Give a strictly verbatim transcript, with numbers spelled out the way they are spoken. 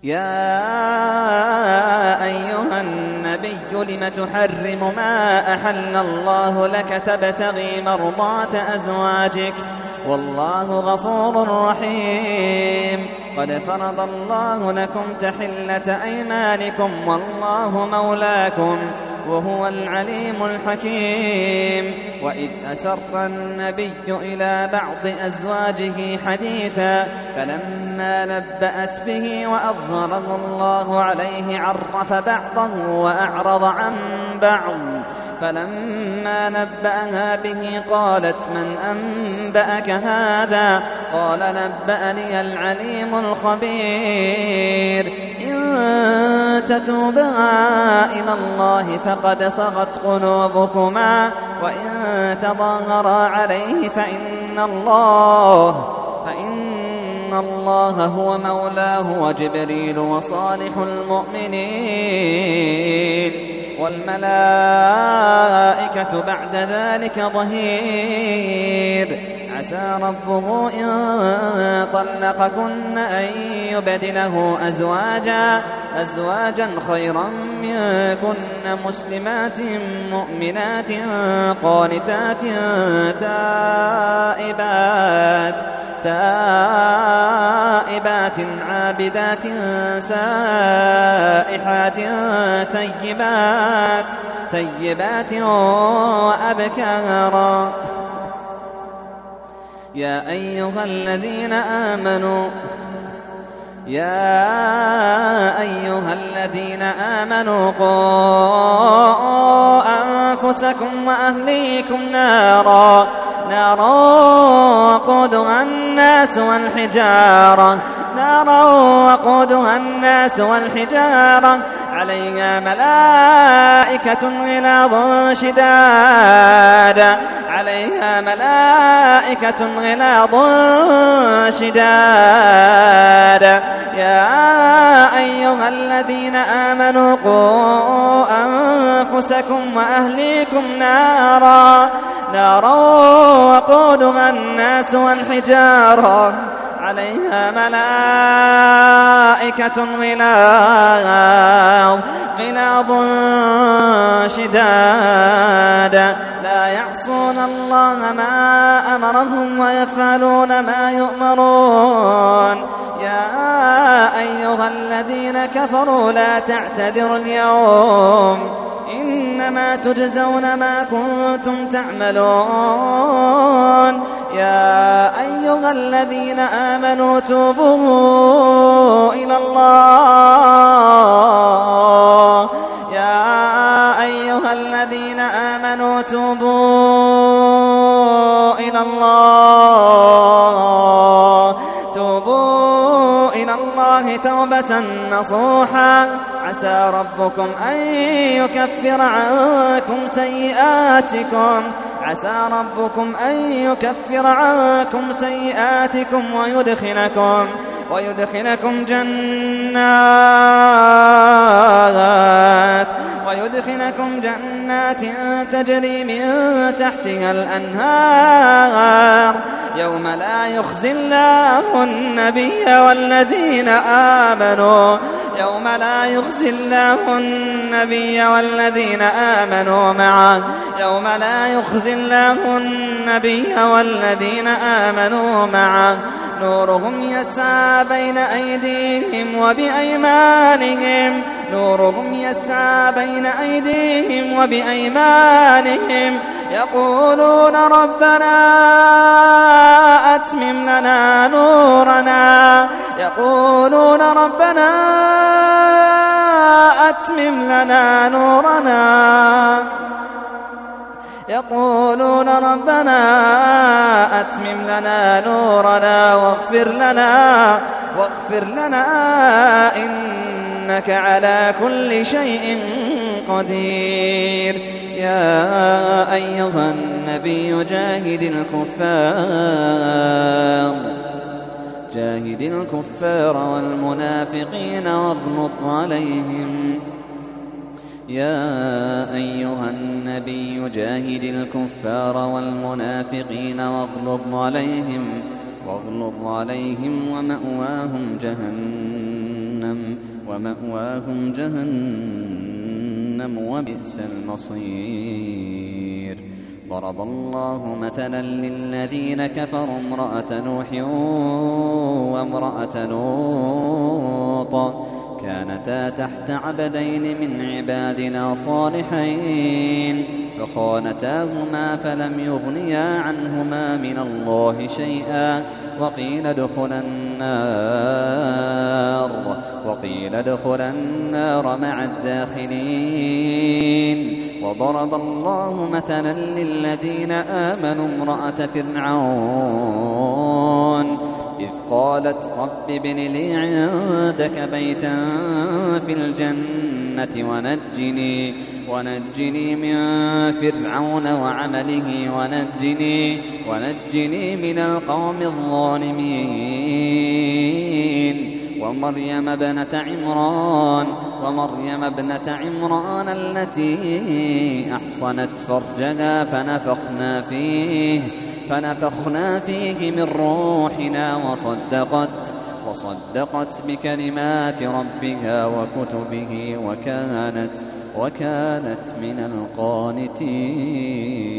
يا أيها النبي لم تحرم ما أحل الله لك تبتغي مرضات أزواجك والله غفور رحيم. قد فرض الله لكم تحلة أيمانكم والله مولاكم وهو العليم الحكيم. وإذ أسر النبي إلى بعض أزواجه حديثا فلما نبأت به وأظهره الله عليه عرف بعضه وأعرض عن بعض فلما نبأها به قالت من أنبأك هذا؟ قال نبأني العليم الخبير. إن تتوبا إلى الله فقد صغت قلوبكما وإن تظاهرا عليه فإن الله فإن الله هو مولاه وجبريل وصالح المؤمنين والملائكة بعد ذلك ظهير. عسى ربه إن طلقكن أن يبدله أزواجا أزواجا خيرا منكن مسلمات مؤمنات قانتات تائبات تائبات عابدات سائحات ثيبات ثيبات وأبكارا. يا أيها الذين آمنوا يا أيها الذين آمنوا قوا أنفسكم وأهليكم نارا نارا وقودها الناس والحجارة نارا وقودها الناس والحجارة عليها ملائكة غلاظ شداد عليها ملائكة غلاظ شداد. يا أيها الذين آمنوا قوا أنفسكم وأهليكم نارا نارا وقودها الناس والحجارة عليها ملائكة غلاظ غلاظ شداد لا يعصون الله ما أمرهم ويفعلون ما يؤمرون. يا أيها الذين كفروا لا تعتذروا اليوم إنما تجزون ما كنتم تعملون. يا أيها الذين آمنوا توبوا إلى الله يا أيها الذين آمنوا توبوا إلى الله توبوا إلى الله توبة نصوحا عسى ربكم أن يكفر عنكم سيئاتكم عسى ربكم أن يكفر عنكم سيئاتكم ويدخلكم ويدخلكم جنات ويدخلكم جنات تجري من تحتها الأنهار يوم لا يخزي الله النبي والذين آمنوا يوم لا يخزي الله النبي والذين آمنوا معه يوم لا يخزي الله النبي والذين آمنوا معه نورهم يسعى بين أيديهم وبأيمانهم نورهم يسعى بين أيديهم وبأيمانهم يقولون ربنا أتمم لنا نورنا يقولون ربنا أتمم لنا نورنا يقولون ربنا أتمم لنا نورنا واغفر لنا واغفر لنا إنك على كل شيء قدير. يا أيها النبي جاهد الكفار جاهد الكفار والمنافقين واغلظ عليهم يا أيها النبي جاهد الكفار والمنافقين واغلظ عليهم واغلظ عليهم ومأواهم جهنم جهنم ومأواهم جهنم وبئس المصير. ضرب الله مثلا للذين كفروا امرأة نوح وامرأة لوط كانتا تحت عبدين من عبادنا صالحين فخانتاهما فلم يغنيا عنهما من الله شيئا وقيل ادخلا النار وقيل ادخلا النار مع الداخلين. وضرب الله مثلا للذين آمنوا امرأة فرعون إذ قالت رب ابن لي عندك بيتا في الجنة ونجني ونجني من فرعون وعمله ونجني ونجني من القوم الظالمين. ومريم ابنة عمران ومريم ابنة عمران التي أحصنت فرجها فنفخنا فيه فنفخنا فيه من روحنا وصدقت وصدقت بكلمات ربها وكتبه وكانت وكانت من القانتين.